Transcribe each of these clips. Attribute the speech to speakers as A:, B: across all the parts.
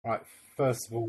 A: Right, first of all,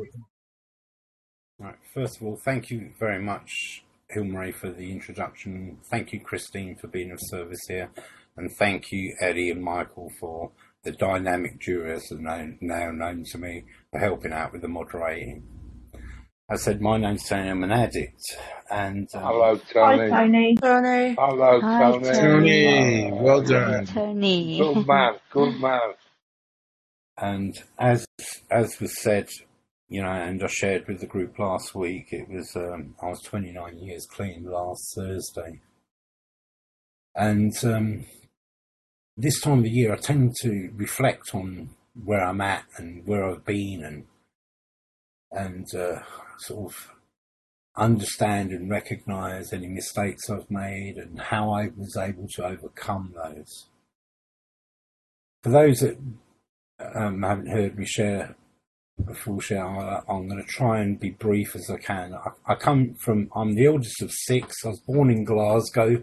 A: thank you very much, Hilmarie, for the introduction. Thank you, Christine, for being of service here, and thank you, Eddie and Michael, for the dynamic duo, as now known to me, for helping out with the moderating. I said, my name's Tony. I'm an addict, and
B: Hello,
C: Hi,
B: Tony.
C: Tony.
D: Tony.
B: Hello,
E: Hi,
B: Tony.
E: Tony.
F: Tony, well
E: Hi,
F: done.
E: Tony.
B: Good man, good man.
A: and as was said, and I shared with the group last week, it was I was 29 years clean last Thursday. And this time of the year, I tend to reflect on where I'm at and where I've been, and sort of understand and recognise any mistakes I've made and how I was able to overcome those. For those that haven't heard me share a full share, I'm going to try and be brief as I can. I'm the eldest of six. I was born in Glasgow.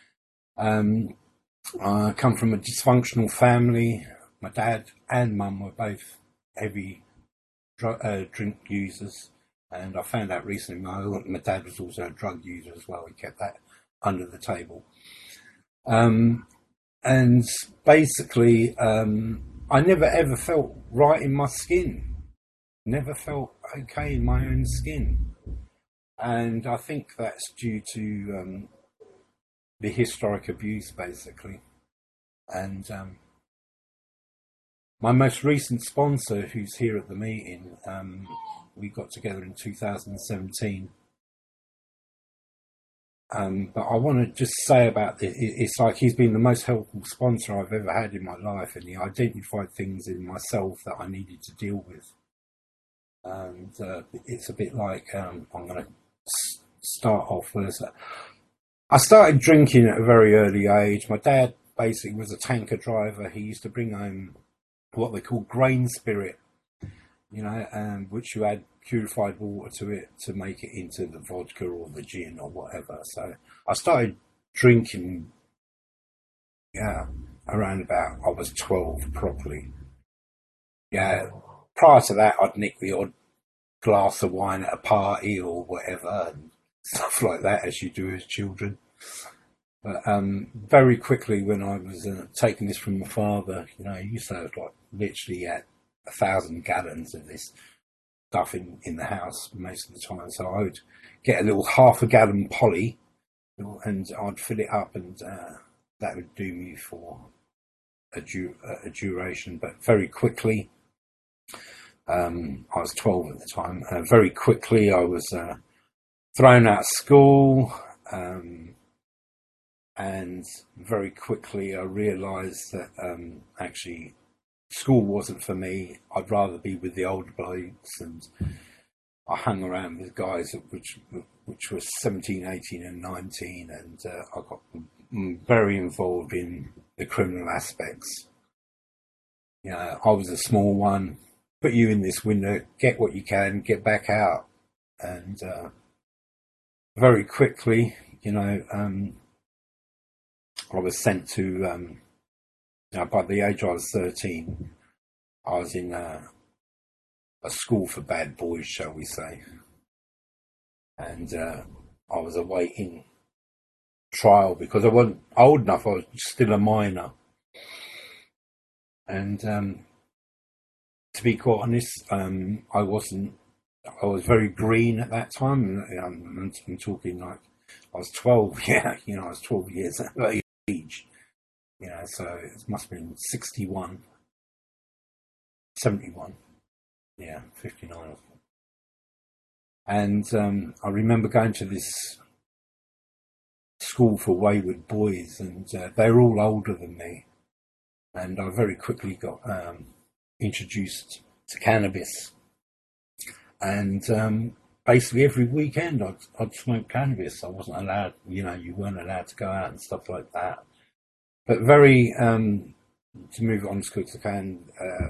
A: I come from a dysfunctional family. My dad and mum were both heavy drink users, and I found out recently my dad was also a drug user as well. He kept that under the table. And basically, I never ever felt right in my skin. Never felt okay in my own skin. And I think that's due to the historic abuse, basically. And my most recent sponsor, who's here at the meeting, we got together in 2017. But I want to just say about this, it's like he's been the most helpful sponsor I've ever had in my life, and he identified things in myself that I needed to deal with. And it's a bit like, I'm going to start off first. I started drinking at a very early age. My dad basically was a tanker driver. He used to bring home what they call grain spirit, which you add purified water to it to make it into the vodka or the gin or whatever. So I started drinking, around about I was 12 properly. Yeah, prior to that, I'd nick the odd glass of wine at a party or whatever, and stuff like that, as you do as children. But very quickly, when I was taking this from my father, he used to have like literally at 1,000 gallons of this stuff in the house most of the time. So I would get a little half a gallon poly, and I'd fill it up, and that would do me for a duration. But very quickly, I was 12 at the time. Very quickly, I was thrown out of school. And very quickly I realised that actually school wasn't for me. I'd rather be with the older blokes, and I hung around with guys which were 17, 18 and 19, and I got very involved in the criminal aspects. I was a small one, put you in this window, get what you can, get back out. And very quickly, I was sent to, by the age I was 13, I was in a school for bad boys, shall we say. And I was awaiting trial because I wasn't old enough, I was still a minor. And to be quite honest, I was very green at that time. I'm talking like I was 12, I was 12 years of age, so it must have been 61, 71, 59. And I remember going to this school for wayward boys, and they were all older than me. And I very quickly got introduced to cannabis. And basically every weekend I'd smoke cannabis. I wasn't allowed, you weren't allowed to go out and stuff like that. But very, to move on as quick as I can,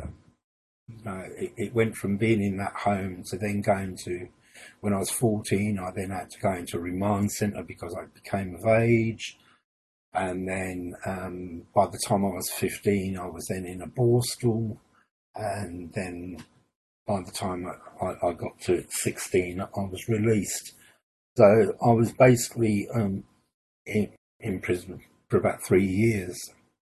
A: it went from being in that home to then going to, when I was 14, I then had to go into a remand centre because I became of age. And then by the time I was 15, I was then in a borstal. And then by the time I got to 16, I was released. So I was basically in prison for about 3 years,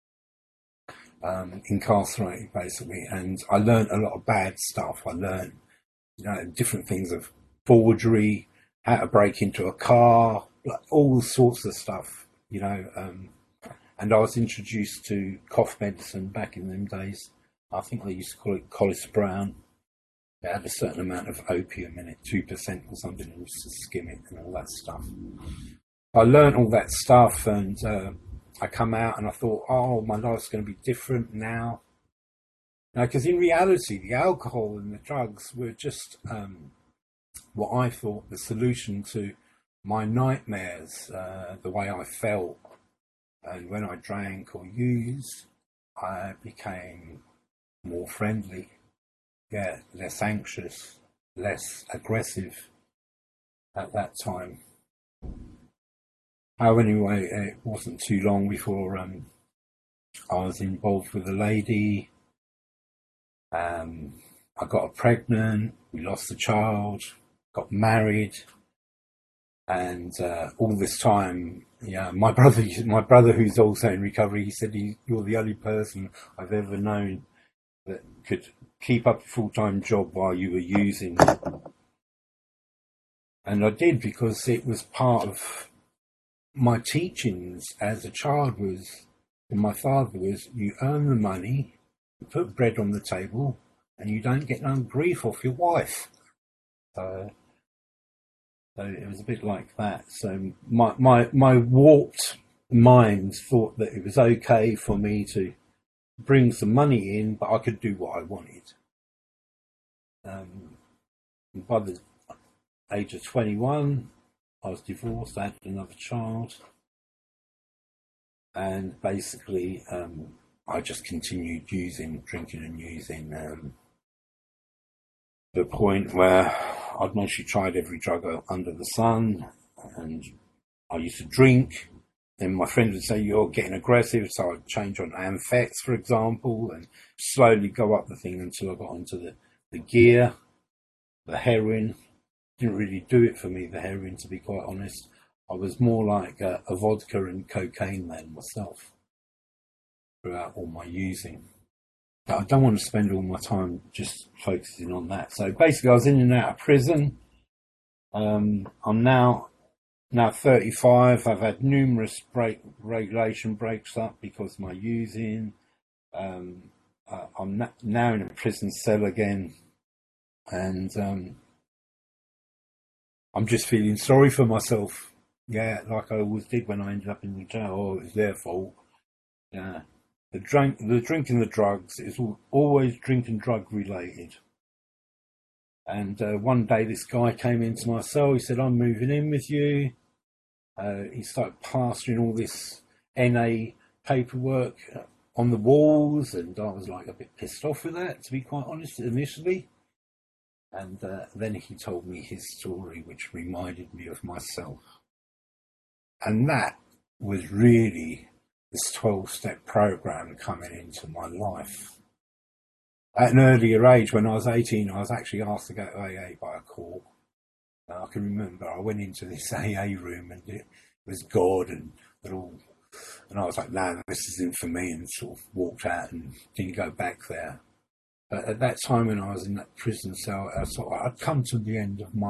A: incarcerated basically, and I learned a lot of bad stuff. I learned, different things of forgery, how to break into a car, like all sorts of stuff, and I was introduced to cough medicine back in them days. I think they used to call it Collis Brown. It had a certain amount of opium in it, 2% or something, and used to skim it and all that stuff. I learned all that stuff, and I come out and I thought, oh, my life's going to be different now. Because in reality, the alcohol and the drugs were just what I thought the solution to my nightmares, the way I felt. And when I drank or used, I became more friendly, less anxious, less aggressive at that time. Anyway, it wasn't too long before I was involved with a lady. I got her pregnant. We lost a child. Got married, and all this time, my brother, who's also in recovery, he said, "You're the only person I've ever known that could keep up a full-time job while you were using." And I did, because it was part of my teachings as a child and my father was, you earn the money, you put bread on the table, and you don't get no grief off your wife. So it was a bit like that. So my warped mind thought that it was okay for me to bring some money in, but I could do what I wanted. By the age of 21, I was divorced, I had another child, and basically I just continued drinking and using, to the point where I'd mostly tried every drug under the sun, and I used to drink. Then my friend would say, "You're getting aggressive," so I'd change on Amphex, for example, and slowly go up the thing until I got onto the gear, the heroin. Didn't really do it for me, the heroin, to be quite honest. I was more like a vodka and cocaine man myself throughout all my using. But I don't want to spend all my time just focusing on that. So basically, I was in and out of prison. I'm now 35. I've had numerous regulation breaks up because of my using. I'm now in a prison cell again, and I'm just feeling sorry for myself. Yeah, like I always did when I ended up in the jail. Oh, it was their fault. Yeah, the drink and the drugs is always drink and drug related. And one day, this guy came into my cell. He said, "I'm moving in with you." He started plastering all this NA paperwork on the walls, and I was like a bit pissed off with that, to be quite honest, initially. And then he told me his story, which reminded me of myself. And that was really this 12-step program coming into my life. At an earlier age, when I was 18, I was actually asked to go to AA by a call. I can remember I went into this AA room, and it was God and all, and I was like, "No, this isn't for me," and sort of walked out and didn't go back there. But at that time, when I was in that prison cell, I thought I'd come to the end of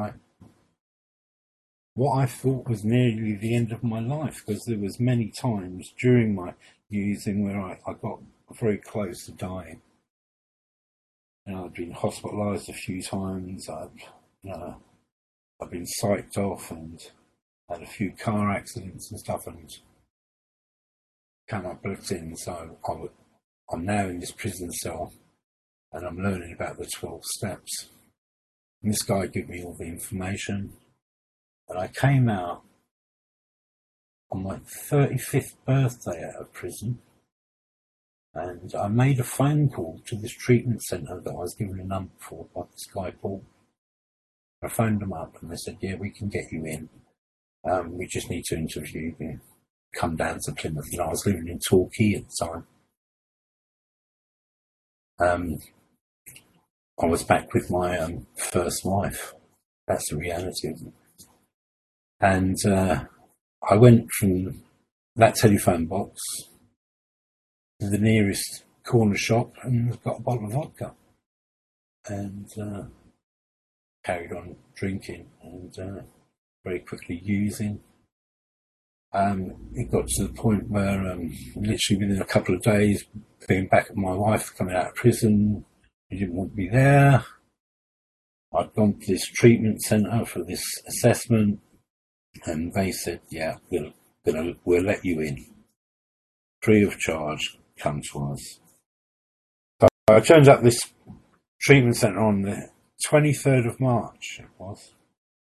A: what I thought was nearly the end of my life, because there was many times during my using where I got very close to dying. I'd been hospitalised a few times. I've been psyched off and had a few car accidents and stuff, and come up in. So I'm now in this prison cell, and I'm learning about the 12 steps. And this guy gave me all the information, and I came out on my 35th birthday out of prison, and I made a phone call to this treatment centre that I was given a number for by this guy Paul. I phoned them up, and they said, "Yeah, we can get you in. We just need to interview you. Come down to Plymouth." I was living in Torquay at the time. I was back with my first wife. That's the reality of it. And I went from that telephone box to the nearest corner shop and got a bottle of vodka and carried on drinking and very quickly using. It got to the point where literally within a couple of days, being back at my wife coming out of prison, she didn't want me there. I'd gone to this treatment centre for this assessment, and they said, "Yeah, we'll let you in, free of charge. Come to us." So I turned up this treatment centre on the 23rd of March. It was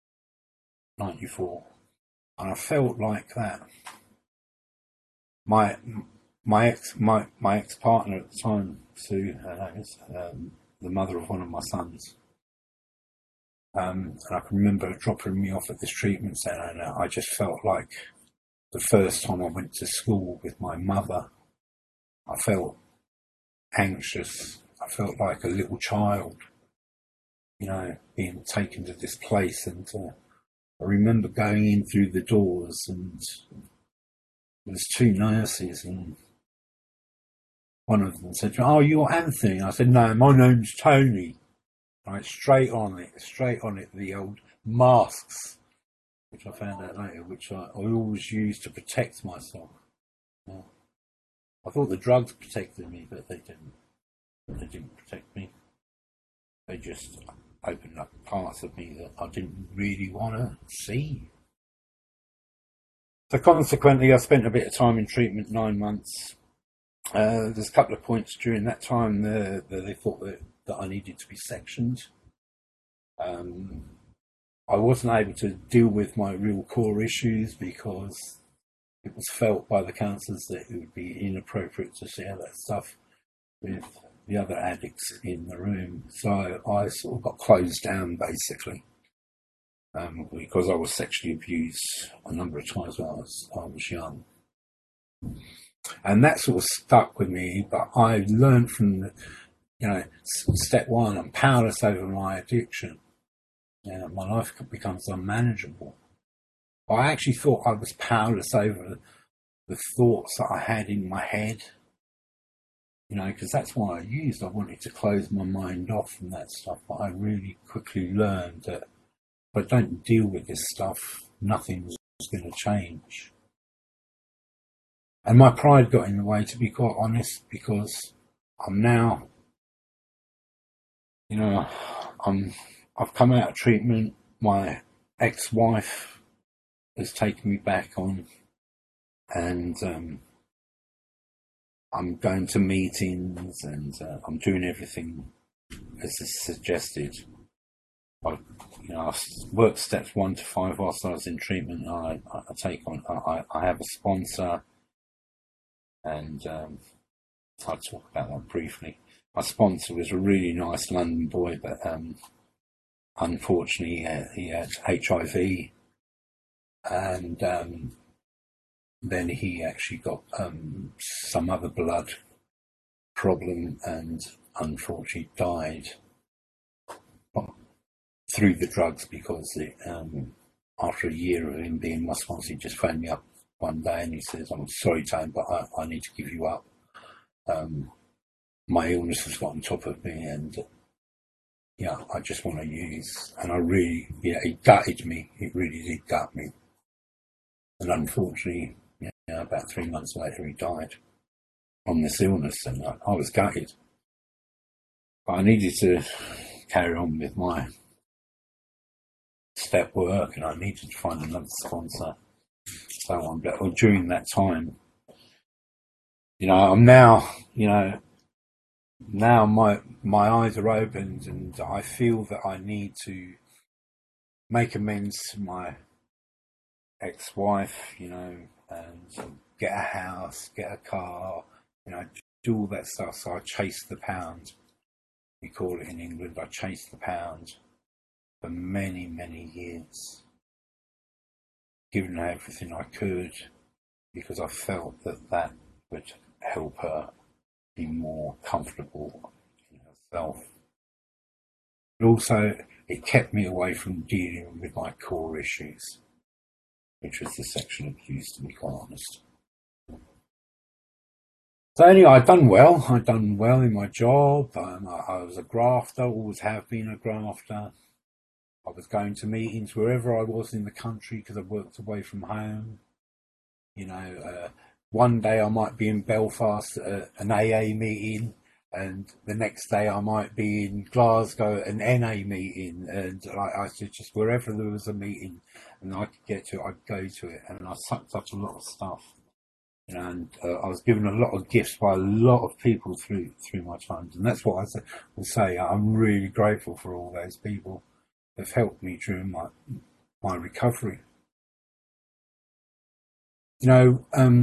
A: 94, and I felt like that. My ex partner at the time, Sue, her name is, the mother of one of my sons. And I can remember dropping me off at this treatment centre, and I just felt like the first time I went to school with my mother. I felt anxious. I felt like a little child, being taken to this place. And I remember going in through the doors, and there was two nurses, and one of them said, "Oh, you're Anthony." I said, "No, my name's Tony." Right, straight on it, the old masks, which I found out later, which I always used to protect myself. Yeah. I thought the drugs protected me, but they didn't. They didn't protect me. They just opened up parts of me that I didn't really want to see. So consequently, I spent a bit of time in treatment, 9 months. There's a couple of points during that time that they thought that I needed to be sectioned. I wasn't able to deal with my real core issues because it was felt by the counsellors that it would be inappropriate to share that stuff with the other addicts in the room. So I sort of got closed down basically, because I was sexually abused a number of times when I was young. And that sort of stuck with me, but I learned from, step one, I'm powerless over my addiction. My life becomes unmanageable. I actually thought I was powerless over the thoughts that I had in my head, because that's what I used. I wanted to close my mind off from that stuff, but I really quickly learned that if I don't deal with this stuff, nothing was going to change. And my pride got in the way, to be quite honest, because I'm now, I've come out of treatment. My ex-wife has taken me back on, and I'm going to meetings, and I'm doing everything as is suggested. I worked steps 1 to 5 whilst I was in treatment. I have a sponsor, and I'll talk about that briefly. My sponsor was a really nice London boy, but unfortunately he had HIV, and then he actually got some other blood problem, and unfortunately died through the drugs, because after a year of him being my sponsor, he just phoned me up one day and he says, "I'm sorry, Tone, but I need to give you up. My illness has got on top of me, and I just want to use." And it gutted me. It really did gut me. And unfortunately, about 3 months later, he died on this illness, and I was gutted. But I needed to carry on with my step work, and I needed to find another sponsor. So on. But during that time, I'm now, now my eyes are opened, and I feel that I need to make amends to my ex-wife, and get a house, get a car, do all that stuff. So I chased the pound. We call it in England. I chased the pound for many, many years, giving her everything I could, because I felt that would help her be more comfortable in herself. But also, it kept me away from dealing with my core issues, which was the sexual abuse, to be quite honest. So anyway, I'd done well. I'd done well in my job. I was a grafter, always have been a grafter. I was going to meetings wherever I was in the country because I worked away from home. You know, one day I might be in Belfast at an AA meeting, and the next day I might be in Glasgow at an NA meeting, and I said just wherever there was a meeting and I could get to it, I'd go to it, and I sucked up a lot of stuff. You know, and I was given a lot of gifts by a lot of people through my times, and that's what will say. I'm really grateful for all those people that have helped me during my recovery. You know,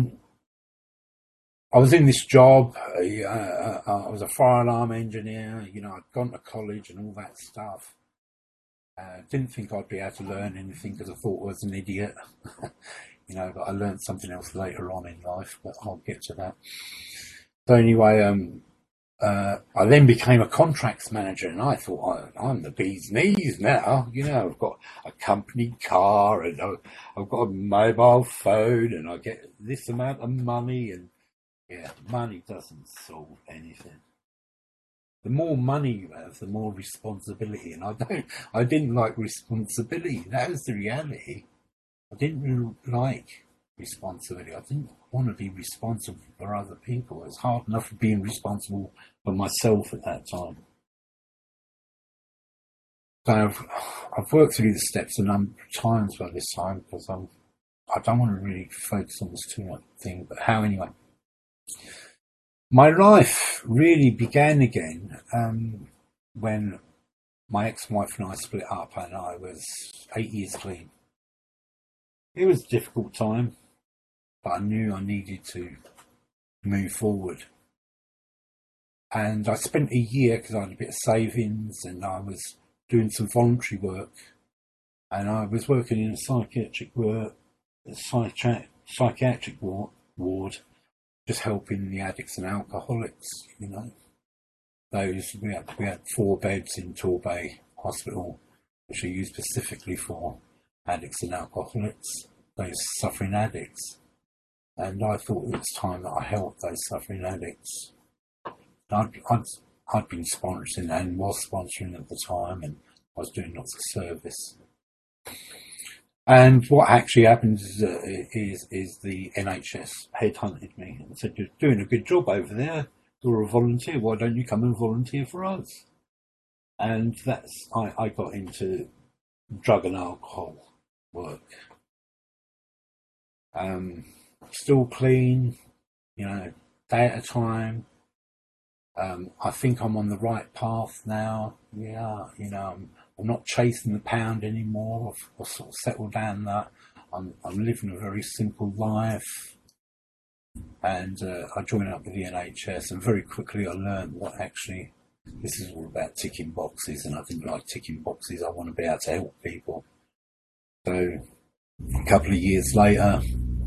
A: I was in this job. I was a fire alarm engineer. You know, I'd gone to college and all that stuff. Didn't think I'd be able to learn anything because I thought I was an idiot. You know, but I learned something else later on in life, but I'll get to that. So anyway, I then became a contracts manager, and I thought I'm the bee's knees now. You know, I've got a company car, and I've got a mobile phone, and I get this amount of money, and yeah, money doesn't solve anything. The more money you have, the more responsibility, and I didn't like responsibility. That was the reality. I didn't really like responsibility. I didn't want to be responsible for other people. It's hard enough being responsible for myself at that time. So I've worked through the steps a number of times by this time because I don't want to really focus on this too much thing. But how anyway? My life really began again when my ex-wife and I split up, and I was 8 years clean. It was a difficult time, but I knew I needed to move forward. And I spent a year because I had a bit of savings, and I was doing some voluntary work, and I was working in a psychiatric ward, just helping the addicts and alcoholics. You know, those we had 4 beds in Torbay Hospital, which are used specifically for addicts and alcoholics, those suffering addicts. And I thought it was time that I helped those suffering addicts. I'd been sponsoring and was sponsoring at the time, and I was doing lots of service. And what actually happened is the NHS headhunted me and said, "You're doing a good job over there. You're a volunteer. Why don't you come and volunteer for us?" And I got into drug and alcohol work. Still clean, you know, day at a time. I think I'm on the right path now. Yeah, you know, I'm not chasing the pound anymore. I've sort of settled down that. I'm living a very simple life, and I joined up with the NHS, and very quickly I learned what actually this is all about ticking boxes, and I didn't like ticking boxes. I want to be able to help people. So a couple of years later,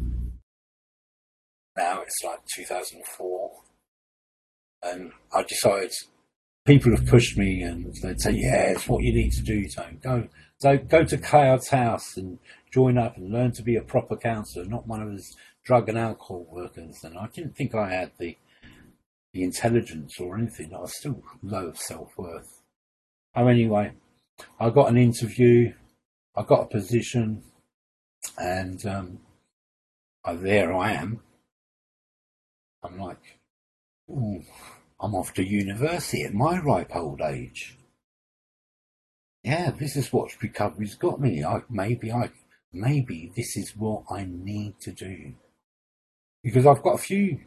A: now it's like 2004, and I decided people have pushed me and they'd say, "Yeah, it's what you need to do, Tone. Go to Kayod's house and join up and learn to be a proper counsellor, not one of those drug and alcohol workers." And I didn't think I had the intelligence or anything. I was still low of self-worth. Oh, anyway, I got an interview, I got a position, and there I am. I'm like, ooh, I'm off to university at my ripe old age. Yeah, this is what recovery's got me. Maybe this is what I need to do, because I've got a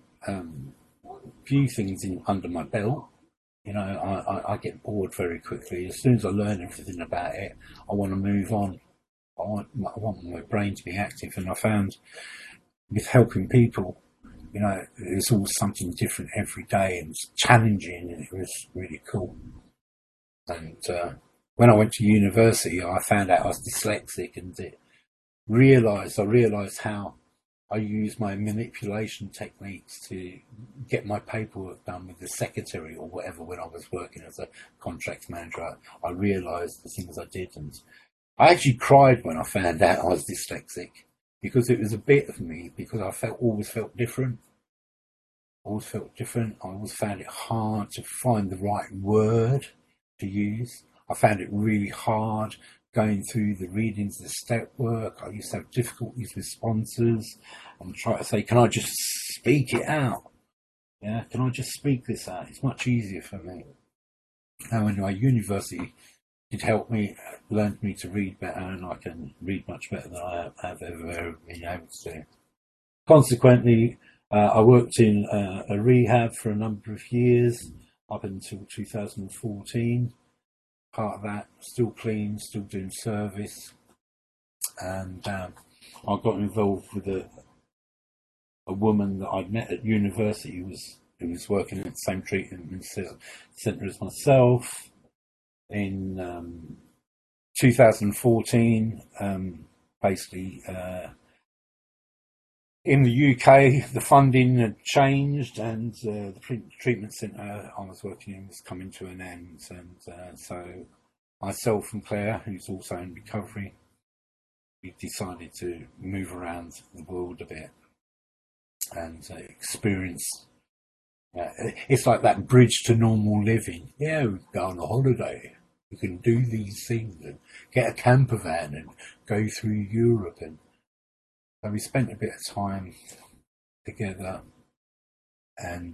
A: few things under my belt. You know, I get bored very quickly. As soon as I learn everything about it, I want to move on. I want my brain to be active, and I found with helping people, you know, it's all something different every day, and it's challenging, and it was really cool. And when I went to university, I found out I was dyslexic, and I realised how I used my manipulation techniques to get my paperwork done with the secretary or whatever when I was working as a contracts manager. I realised the things I did, and I actually cried when I found out I was dyslexic because it was a bit of me, because I always felt different. Always felt different. I always found it hard to find the right word to use. I found it really hard going through the readings, the step work. I used to have difficulties with sponsors and try to say, can I just speak it out? Yeah, can I just speak this out? It's much easier for me. And when my university did help me, learned me to read better, and I can read much better than I have ever been able to. Consequently, I worked in a rehab for a number of years up until 2014. Part of that, still clean, still doing service, and I got involved with a woman that I'd met at university who was working at the same treatment centre as myself. In 2014, basically. In the UK, the funding had changed, and the treatment centre I was working in was coming to an end. And so myself and Claire, who's also in recovery, we decided to move around the world a bit and experience. It's like that bridge to normal living. Yeah, we go on a holiday. We can do these things and get a camper van and go through Europe. And so we spent a bit of time together, and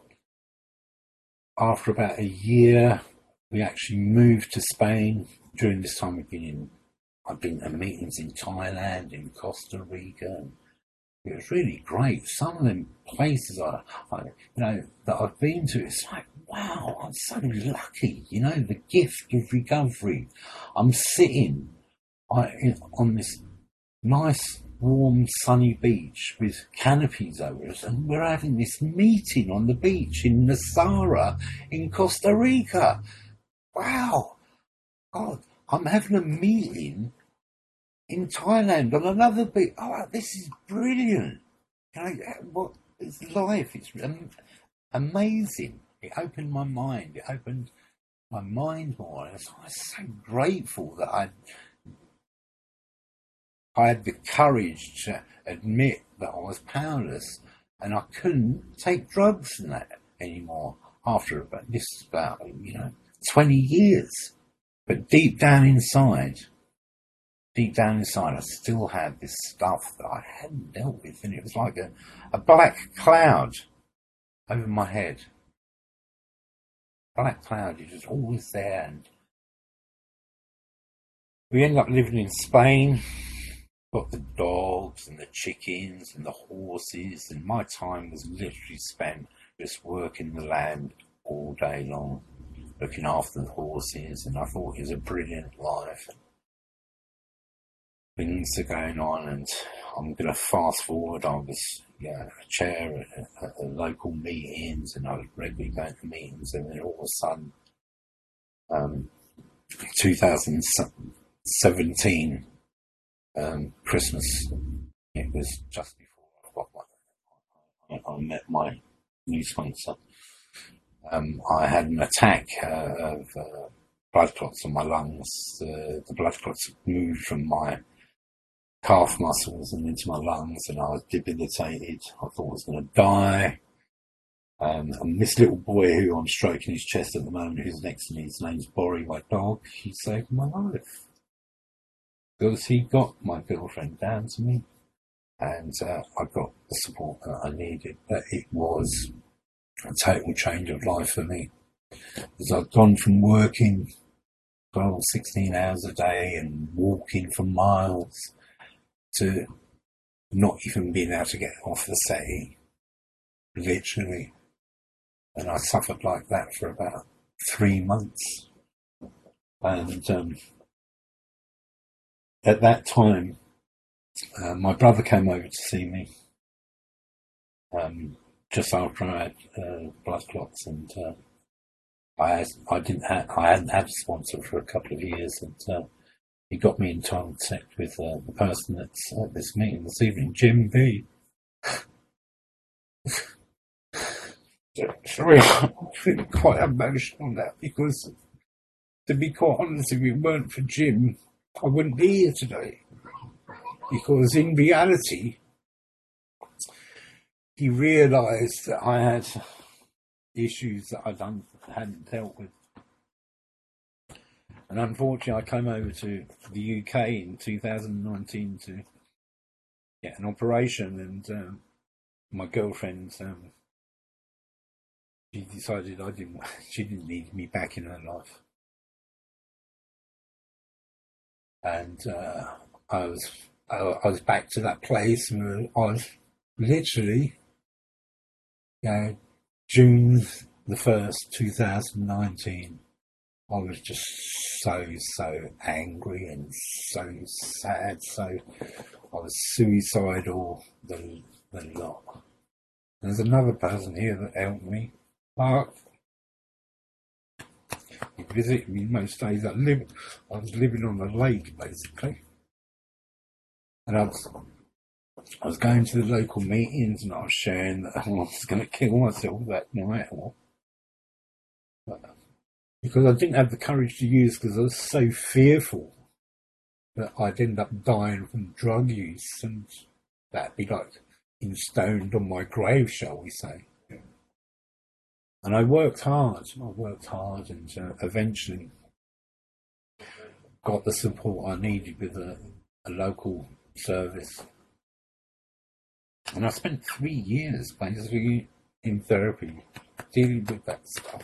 A: after about a year, we actually moved to Spain. During this time, I've been at meetings in Thailand, in Costa Rica, and it was really great. Some of them places that I've been to, it's like, wow, I'm so lucky. The gift of recovery. I'm sitting on this nice, warm, sunny beach with canopies over us, and we're having this meeting on the beach in Nosara in Costa Rica. Wow, God, I'm having a meeting in Thailand on another beach. Oh, this is brilliant. What is life? It's amazing. It opened my mind. It opened my mind more. I was so grateful that I had the courage to admit that I was powerless, and I couldn't take drugs and that anymore after about 20 years. But deep down inside, I still had this stuff that I hadn't dealt with, and it was like a black cloud over my head. Black cloud, it was always there, and we ended up living in Spain. Got the dogs and the chickens and the horses, and my time was literally spent just working the land all day long, looking after the horses, and I thought it was a brilliant life. Things are going on, and I'm going to fast forward. I was a chair at local meetings, and I was regularly going to meetings, and then all of a sudden, 2017, Christmas, it was just before I met my new sponsor. I had an attack of blood clots in my lungs. The blood clots moved from my calf muscles and into my lungs, and I was debilitated. I thought I was going to die. And this little boy who I'm stroking his chest at the moment, who's next to me, his name's Borry, my dog, he saved my life. Because he got my girlfriend down to me, and I got the support that I needed. But it was a total change of life for me. Because I'd gone from working 12, 16 hours a day and walking for miles to not even being able to get off the settee, literally. And I suffered like that for about 3 months. And at that time, my brother came over to see me just after I had blood clots, and I hadn't had a sponsor for a couple of years, and he got me in contact with the person that's at this meeting this evening, Jim B. Sorry, I'm feeling quite emotional now because, to be quite honest, if it weren't for Jim, I wouldn't be here today. Because in reality, he realised that I had issues that hadn't dealt with. And unfortunately, I came over to the UK in 2019 to get an operation, and my girlfriend, she decided she didn't need me back in her life, and I was back to that place where I was literally, June the 1st, 2019. I was just so angry and so sad. So I was suicidal, the lot. There's another person here that helped me. Mark, he visited me most days. I was living on the lake basically, and I was going to the local meetings, and I was sharing that I was going to kill myself that night, because I didn't have the courage to use, because I was so fearful that I'd end up dying from drug use, and that'd be like instoned on my grave, shall we say. And I worked hard, and eventually got the support I needed with a local service. And I spent 3 years basically in therapy dealing with that stuff.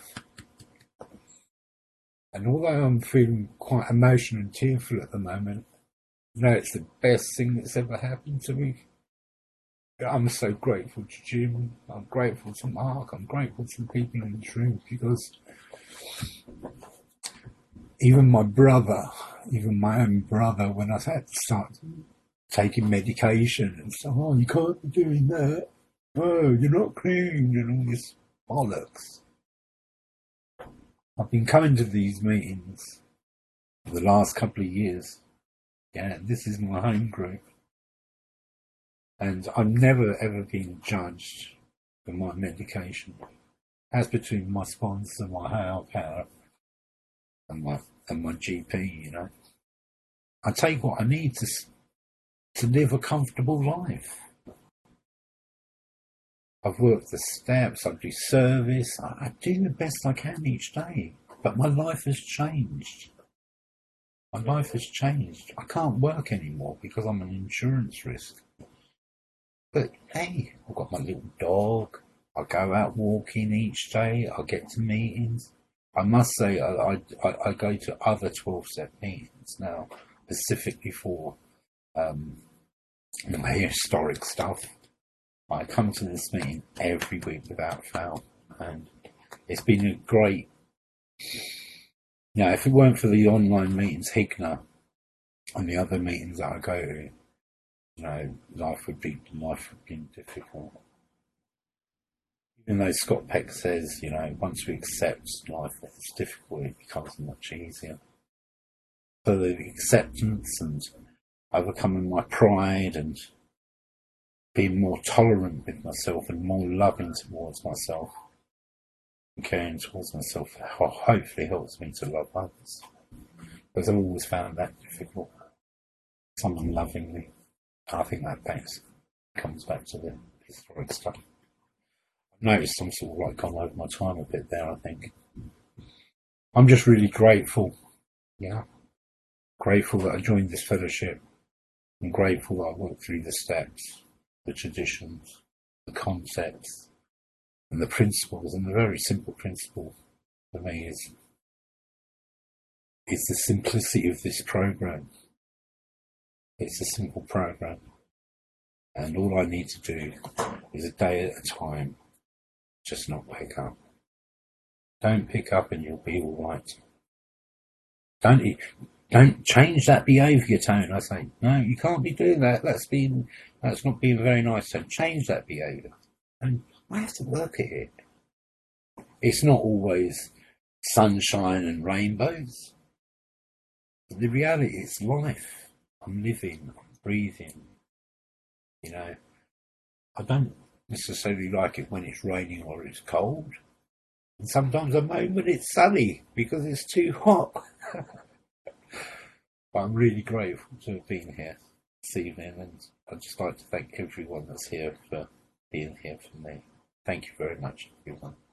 A: And although I'm feeling quite emotional and tearful at the moment, it's the best thing that's ever happened to me. I'm so grateful to Jim. I'm grateful to Mark. I'm grateful to the people in this room, because even my own brother, when I had to start taking medication and stuff, you can't be doing that. Oh, you're not clean, and all this bollocks. I've been coming to these meetings for the last couple of years. This is my home group. And I've never ever been judged for my medication. That's between my sponsor, my higher power, and my GP. I take what I need to live a comfortable life. I've worked the steps, I do service, I do the best I can each day. But my life has changed. My life has changed. I can't work anymore because I'm an insurance risk. But hey, I've got my little dog. I go out walking each day. I get to meetings. I must say, I go to other 12-step meetings now, specifically for my historic stuff. I come to this meeting every week without fail, and it's been a great. If it weren't for the online meetings, Higna, and the other meetings that I go to, life would be difficult. Even though Scott Peck says, once we accept life is difficult, it becomes much easier. So the acceptance and overcoming my pride and being more tolerant with myself and more loving towards myself and caring towards myself hopefully helps me to love others. Because I've always found that difficult. Someone loving me. I think that comes back to the historic stuff. I've noticed I'm sort of gone over my time a bit there, I think. I'm just really grateful. Grateful that I joined this fellowship. I'm grateful that I worked through the steps, the traditions, the concepts, and the principles. And the very simple principle for me is the simplicity of this program. It's a simple program. And all I need to do is a day at a time, just not pick up. Don't pick up and you'll be all right. Don't change that behaviour, Tone. I say, no, you can't be doing that. That's not being very nice. So change that behaviour. And I have to work at it. It's not always sunshine and rainbows. But the reality is life. I'm living, I'm breathing. I don't necessarily like it when it's raining or it's cold. And sometimes I moan when it's sunny because it's too hot. But I'm really grateful to have been here this evening, and I'd just like to thank everyone that's here for being here for me. Thank you very much, everyone.